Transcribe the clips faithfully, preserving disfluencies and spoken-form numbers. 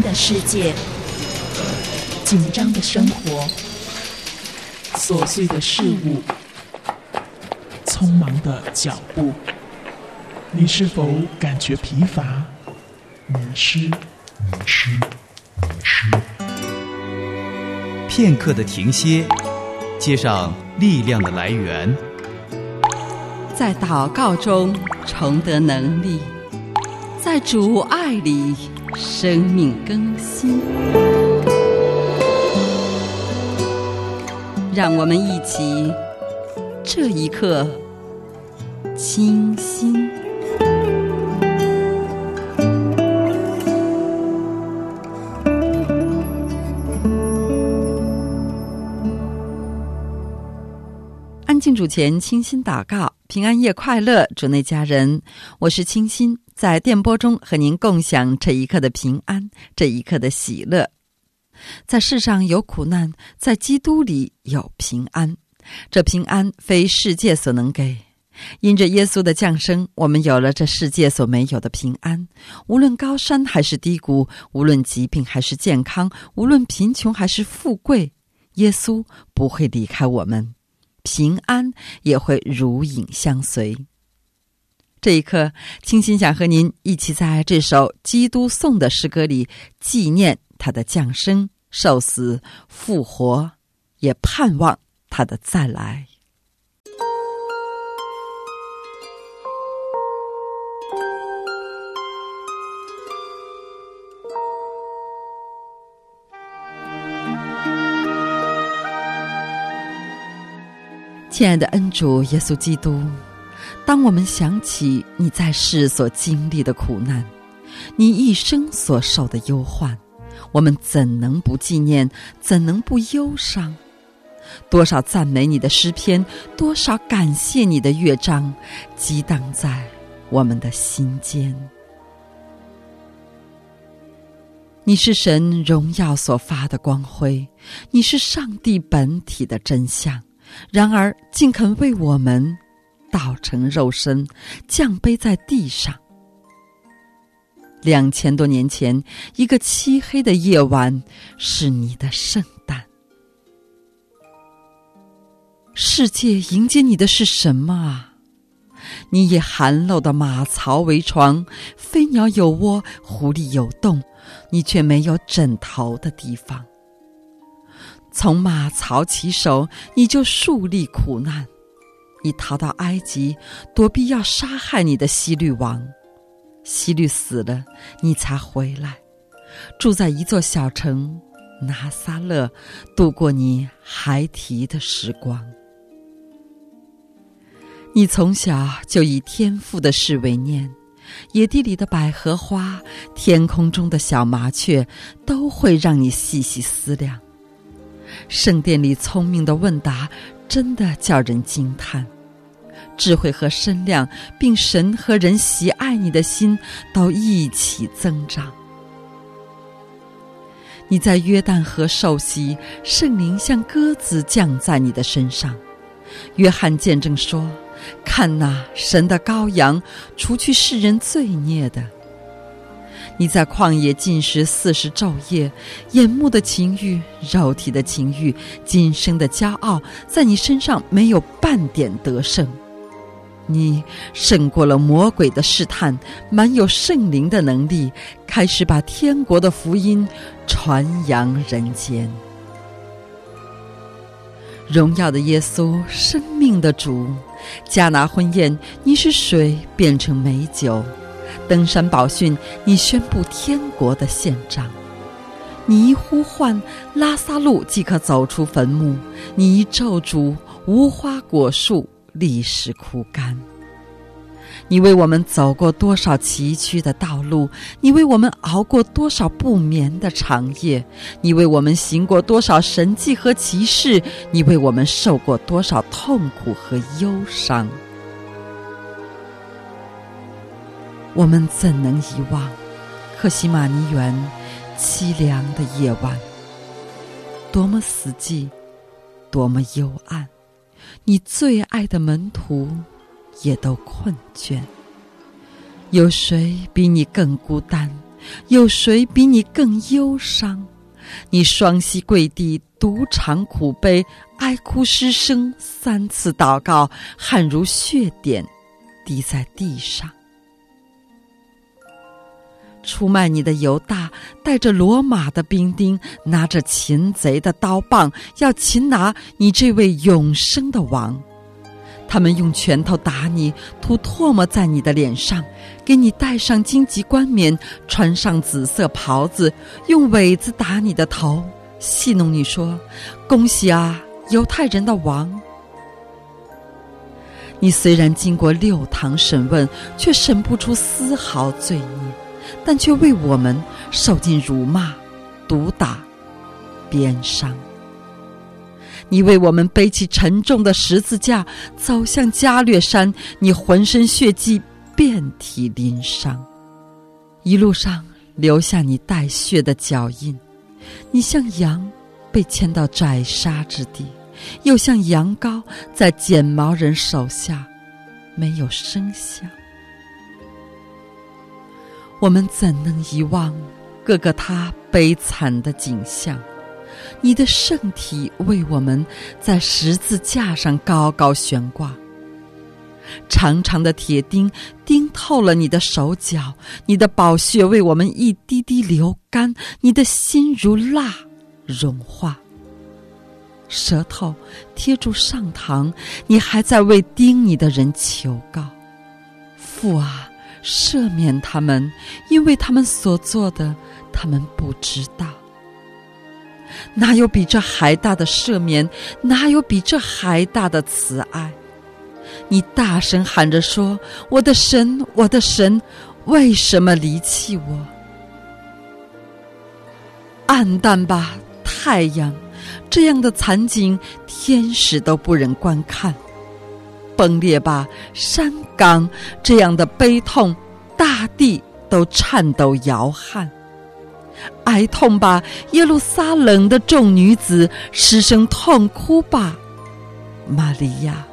的世界，紧张的生活，琐碎的事物，匆忙的脚步，你是否感觉疲乏、迷失？迷失，迷失。 片刻的停歇，接上力量的来源， 在祷告中重得能力，在主爱里生命更新。让我们一起这一刻清心。安静主前，清心祷告，平安夜快乐，主内家人，我是清心，在电波中和您共享这一刻的平安，这一刻的喜乐。在世上有苦难，在基督里有平安，这平安非世界所能给。因着耶稣的降生，我们有了这世界所没有的平安。无论高山还是低谷，无论疾病还是健康，无论贫穷还是富贵，耶稣不会离开我们，平安也会如影相随。这一刻，清心想和您一起在这首基督颂的诗歌里纪念他的降生、受死、复活，也盼望他的再来。亲爱的恩主耶稣基督，当我们想起你在世所经历的苦难，你一生所受的忧患，我们怎能不纪念，怎能不忧伤？多少赞美你的诗篇，多少感谢你的乐章，激荡在我们的心间。你是神荣耀所发的光辉，你是上帝本体的真相，然而竟肯为我们道成肉身，降卑在地上。两千多年前，一个漆黑的夜晚，是你的圣诞。世界迎接你的是什么啊？你以寒漏的马槽为床，飞鸟有窝，狐狸有洞，你却没有枕头的地方。从马槽起手，你就树立苦难，你逃到埃及，躲避要杀害你的希律王。希律死了，你才回来，住在一座小城拿撒勒，度过你孩提的时光。你从小就以天父的事为念，野地里的百合花，天空中的小麻雀，都会让你细细思量。圣殿里聪明的问答，真的叫人惊叹。智慧和身量，并神和人喜爱你的心，都一起增长。你在约旦河受洗，圣灵像鸽子降在你的身上。约翰见证说，看哪，神的羔羊，除去世人罪孽的。你在旷野禁食四十昼夜，眼目的情欲，肉体的情欲，今生的骄傲，在你身上没有半点得胜。你胜过了魔鬼的试探，满有圣灵的能力，开始把天国的福音传扬人间。荣耀的耶稣，生命的主，迦拿婚宴，你使水变成美酒；登山宝训，你宣布天国的宪章。你一呼唤，拉撒路即可走出坟墓；你一咒诅，无花果树立时枯干。你为我们走过多少崎岖的道路，你为我们熬过多少不眠的长夜，你为我们行过多少神迹和奇事，你为我们受过多少痛苦和忧伤。我们怎能遗忘客西马尼园凄凉的夜晚？多么死寂，多么幽暗，你最爱的门徒也都困倦。有谁比你更孤单？ 有谁比你更忧伤？你双膝跪地，独尝苦悲，哀哭失声，三次祷告，汗如血点滴在地上。出卖你的犹大带着罗马的兵丁，拿着擒贼的刀棒，要擒拿你这位永生的王。他们用拳头打你，吐唾沫在你的脸上，给你戴上荆棘冠冕，穿上紫色袍子，用苇子打你的头，戏弄你说：恭喜啊，犹太人的王。你虽然经过六堂审问，却审不出丝毫罪孽，但却为我们受尽辱骂、毒打、鞭伤。你为我们背起沉重的十字架，走向加略山，你浑身血迹，遍体鳞伤，一路上留下你带血的脚印。你像羊被牵到宰杀之地，又像羊羔在剪毛人手下，没有声响。我们怎能遗忘各个他悲惨的景象？你的圣体为我们在十字架上高高悬挂，长长的铁钉钉透了你的手脚，你的宝血为我们一滴滴流干，你的心如蜡融化。舌头贴住上膛，你还在为钉你的人求告：父啊，赦免他们，因为他们所做的，他们不知道。哪有比这还大的赦免？哪有比这还大的慈爱？你大声喊着说：我的神，我的神，为什么离弃我？暗淡吧，太阳，这样的惨景天使都不忍观看。崩裂吧，山岗，这样的悲痛大地都颤抖摇撼。哀痛吧，耶路撒冷的众女子，失声痛哭吧，玛利亚。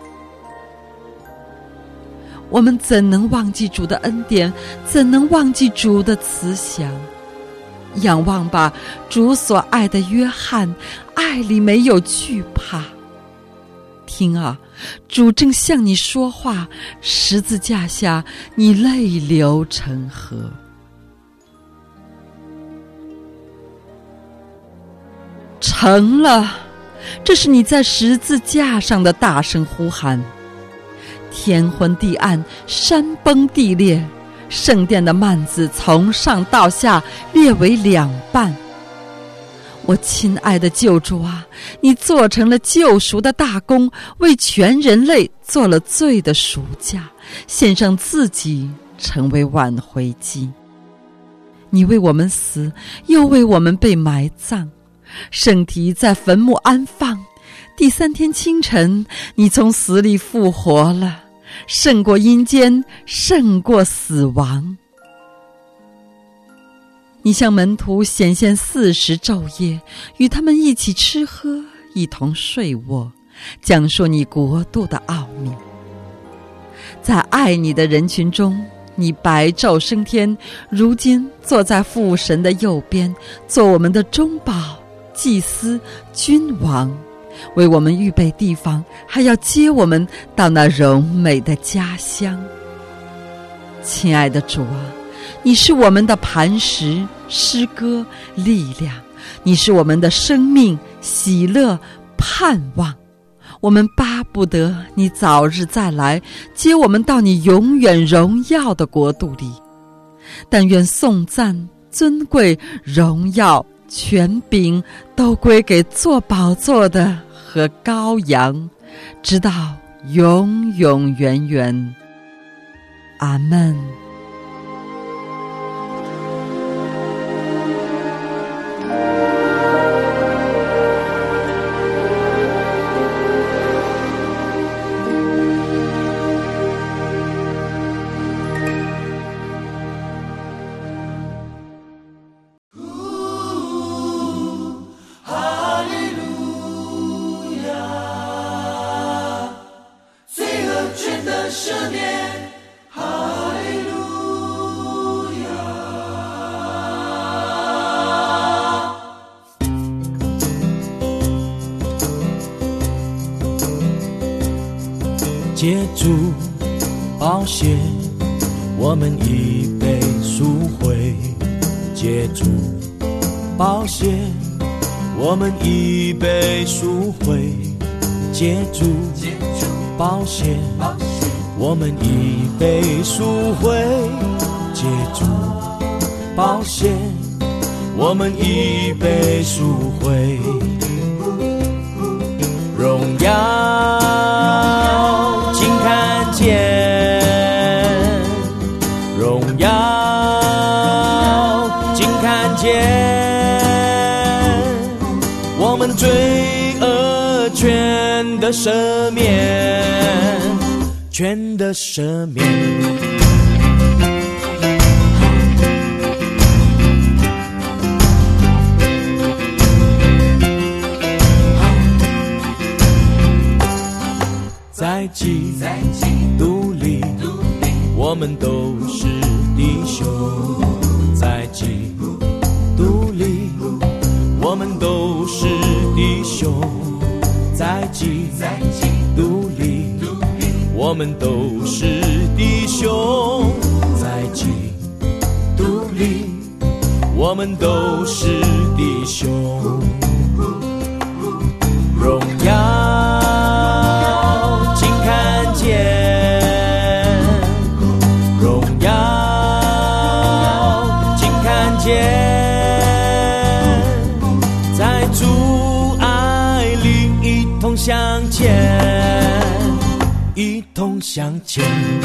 我们怎能忘记主的恩典？怎能忘记主的慈祥？仰望吧，主所爱的约翰，爱里没有惧怕。听啊，主正向你说话，十字架下你泪流成河。成了，这是你在十字架上的大声呼喊。天昏地暗，山崩地裂，圣殿的幔子从上到下裂为两半。我亲爱的救主啊，你做成了救赎的大功，为全人类做了罪的赎价，献上自己成为挽回祭。你为我们死，又为我们被埋葬，圣体在坟墓安放。第三天清晨，你从死里复活了，胜过阴间，胜过死亡。你向门徒显现四十昼夜，与他们一起吃喝，一同睡卧，讲述你国度的奥秘。在爱你的人群中，你白昼升天，如今坐在父神的右边，做我们的中保、祭司、君王，为我们预备地方，还要接我们到那柔美的家乡。亲爱的主啊，你是我们的磐石、诗歌、力量，你是我们的生命、喜乐、盼望。我们巴不得你早日再来，接我们到你永远荣耀的国度里。但愿颂赞、尊贵、荣耀、权柄都归给坐宝座的和羔羊，直到永永远远。阿们。 赦免，哈利路借主宝血，我们已被赎回。借主宝血，我们已被赎回。借主宝血，我们已被赎回。借主宝血，我们已被赎回。荣耀请看见，荣耀请看见，我们罪恶全的赦免，全的赦免。在基督里，我们都是弟兄。在基督里，我们都是弟兄。在基督里，我们都是弟兄。在基督里，我们都是弟兄。荣耀荣耀请看见，在主爱里一同向前，一同向前。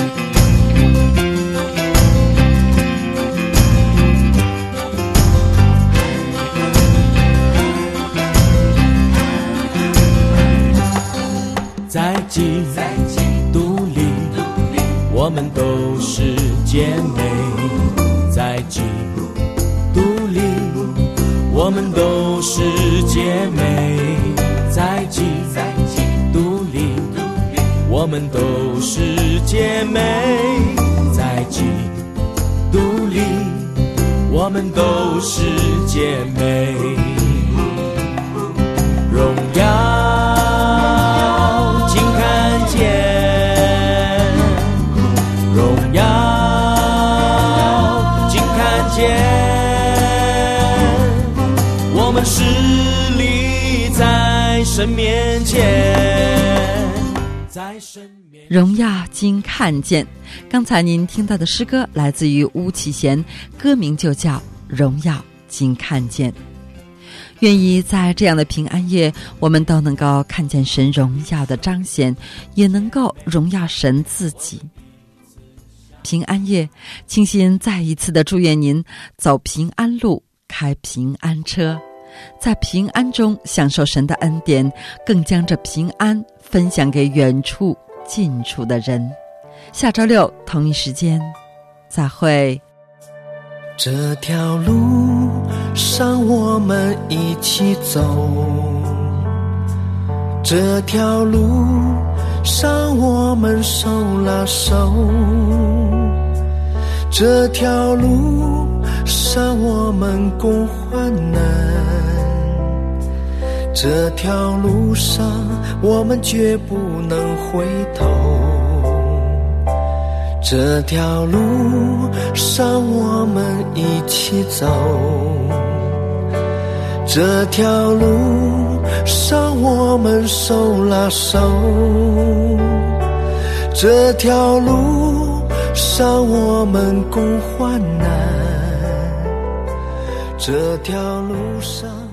在基督里，我们都是姐妹。在基督里，我们都是姐妹。在基督里，我们都是姐妹。在基督里，我们都是姐妹。荣耀请看见，荣耀请看见，我们势力在神面前，在神面前。 荣耀经看见。刚才您听到的诗歌来自于巫启贤，歌名就叫《荣耀经看见》。愿意在这样的平安夜，我们都能够看见神荣耀的彰显，也能够荣耀神自己。平安夜，清心再一次的祝愿您走平安路，开平安车，在平安中享受神的恩典，更将这平安分享给远处近处的人。下周六同一时间再会。 这条路上我们一起走，这条路上我们手拉手，这条路上我们共患难，这条路上我们绝不能回头，这条路上我们一起走，这条路上我们手拉手，这条路上我们共患难，这条路上